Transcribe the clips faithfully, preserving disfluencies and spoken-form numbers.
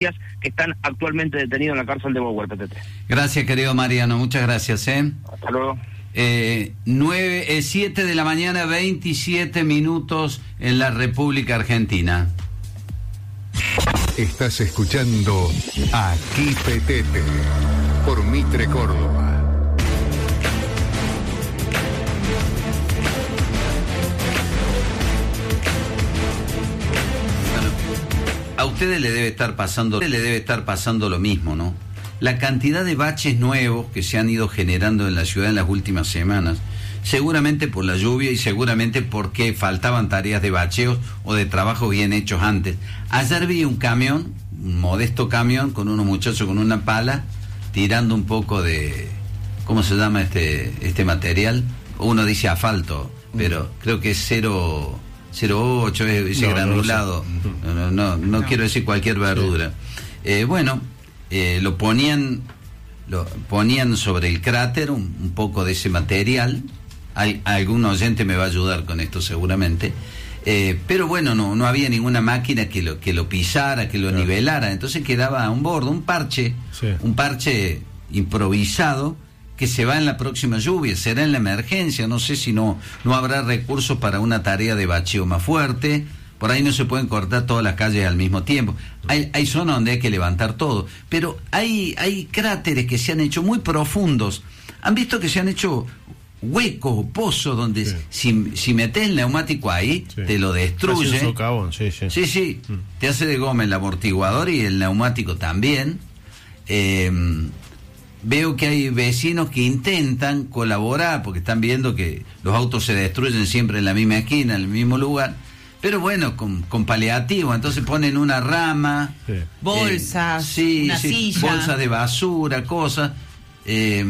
que están actualmente detenidos en la cárcel de Bower, P T T. Gracias, querido Mariano, muchas gracias. ¿eh? Hasta luego. Eh, nueve, eh, siete de la mañana, veintisiete minutos en la República Argentina. Estás escuchando Aquí Petete por Mitre Córdoba. A ustedes le debe estar pasando, le debe estar pasando lo mismo, ¿no? La cantidad de baches nuevos que se han ido generando en la ciudad en las últimas semanas, seguramente por la lluvia y seguramente porque faltaban tareas de bacheos o de trabajo bien hechos antes. Ayer vi un camión, un modesto camión, con unos muchachos con una pala, tirando un poco de, ¿cómo se llama este, este material? Uno dice asfalto, pero creo que es cero... cero ocho, ese no, granulado, no, no, no, no, no quiero decir cualquier verdura. Sí. Eh, bueno, eh, lo ponían lo ponían sobre el cráter un, un poco de ese material. Hay, algún oyente me va a ayudar con esto seguramente. Eh, pero bueno, no, no había ninguna máquina que lo, que lo pisara, que lo claro. nivelara. Entonces quedaba un bordo, un parche, sí. un parche improvisado, que se va en la próxima lluvia, será en la emergencia, no sé si no, no habrá recursos para una tarea de bacheo más fuerte, por ahí no se pueden cortar todas las calles al mismo tiempo, hay, hay zonas donde hay que levantar todo, pero hay, hay cráteres que se han hecho muy profundos, han visto que se han hecho huecos o pozos donde sí. si, si metes el neumático ahí, sí. te lo destruye, un socavón, sí, sí. sí, sí, mm. te hace de goma el amortiguador y el neumático también. eh, Veo que hay vecinos que intentan colaborar porque están viendo que los autos se destruyen siempre en la misma esquina, en el mismo lugar, pero bueno, con, con paliativo, entonces ponen una rama, sí. bolsas, eh, sí, una sí, silla, bolsas de basura, cosas. Eh,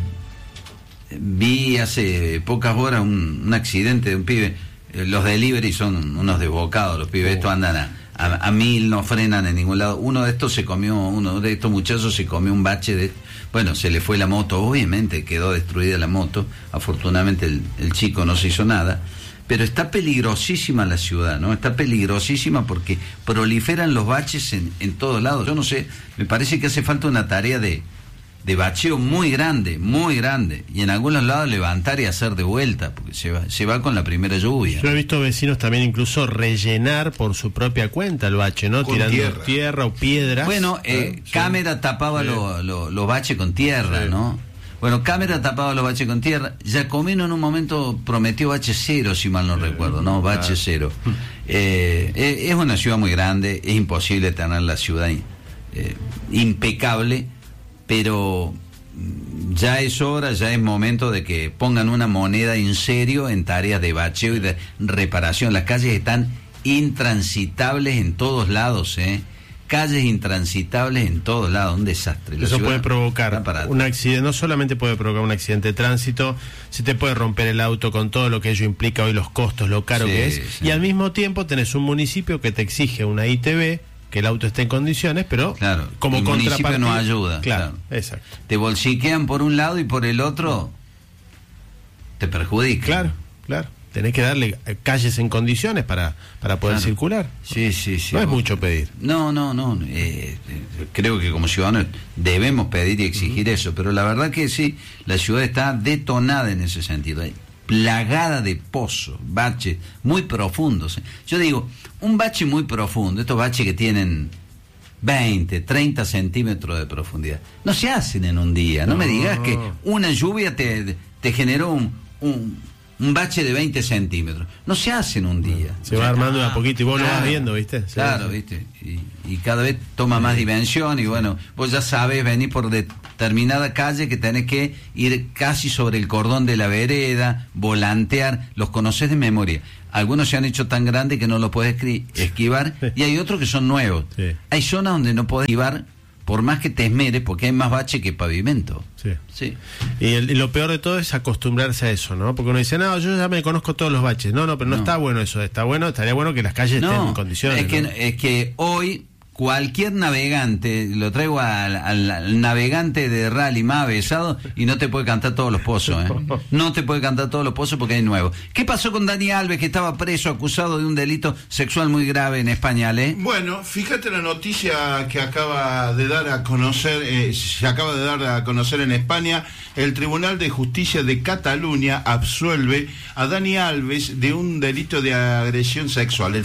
vi hace pocas horas un, un accidente de un pibe, eh, los delivery son unos desbocados, los pibes, oh. estos andan a, a, a mil, no frenan en ningún lado. Uno de estos se comió, uno de estos muchachos se comió un bache de... Bueno, se le fue la moto, obviamente quedó destruida la moto, afortunadamente el, el chico no se hizo nada, pero está peligrosísima la ciudad, ¿no? Está peligrosísima porque proliferan los baches en, en todos lados. Yo no sé, me parece que hace falta una tarea de, de bacheo muy grande, muy grande, y en algunos lados levantar y hacer de vuelta, porque se va, se va con la primera lluvia. Yo he visto vecinos también incluso rellenar por su propia cuenta el bache, ¿no? Con tirando tierra. tierra o piedras. Bueno, eh, ¿Eh? Cámara sí. tapaba sí. los lo, lo baches con tierra, sí. ¿no? Bueno, Cámara tapaba los baches con tierra. Jacomino en un momento prometió bache cero, si mal no sí. recuerdo, ¿no? Bache claro. cero. Eh, es una ciudad muy grande, es imposible tener la ciudad eh, impecable, pero ya es hora, ya es momento de que pongan una moneda en serio en tareas de bacheo y de reparación. Las calles están intransitables en todos lados, ¿eh? Calles intransitables en todos lados, un desastre. Eso puede provocar un accidente, no solamente puede provocar un accidente de tránsito, se te puede romper el auto con todo lo que ello implica hoy, los costos, lo caro sí, que es, sí. y al mismo tiempo tenés un municipio que te exige una I T V, que el auto esté en condiciones, pero claro, como el municipio no ayuda. Claro, claro, exacto. Te bolsiquean por un lado y por el otro te perjudica. Claro, claro. Tenés que darle calles en condiciones para, para poder claro. circular. Sí, sí, sí. No es mucho pedir. No, no, no. Eh, creo que como ciudadanos debemos pedir y exigir uh-huh. eso, pero la verdad que sí, la ciudad está detonada en ese sentido. Plagada de pozos, baches muy profundos. Yo digo, un bache muy profundo, estos baches que tienen veinte, treinta centímetros de profundidad, no se hacen en un día. No, no. me digas que una lluvia te, te generó un, un, un bache de veinte centímetros. No se hace en un día. Se va armando de a poquito y vos claro, lo vas viendo, ¿viste? Sí, claro, sí. ¿viste? Y, y cada vez toma más dimensión y bueno, vos ya sabes, venís por determinada calle que tenés que ir casi sobre el cordón de la vereda, volantear, los conocés de memoria. Algunos se han hecho tan grandes que no los podés esquivar y hay otros que son nuevos. Sí. Hay zonas donde no podés esquivar por más que te esmeres, porque hay más bache que pavimento. Sí. Sí. Y, el, y lo peor de todo es acostumbrarse a eso, ¿no? Porque uno dice, no, yo ya me conozco todos los baches. No, no, pero no, no. está bueno eso. Está bueno, estaría bueno que las calles no, estén en condiciones. Es que, ¿no? es que hoy, cualquier navegante, lo traigo al, al, al navegante de rally más avesado y no te puede cantar todos los pozos, ¿eh? No te puede cantar todos los pozos porque hay nuevo. ¿Qué pasó con Dani Alves, que estaba preso, acusado de un delito sexual muy grave en España, ¿eh? Bueno, fíjate la noticia que acaba de dar a conocer, eh, se acaba de dar a conocer en España. El Tribunal de Justicia de Cataluña absuelve a Dani Alves de un delito de agresión sexual. El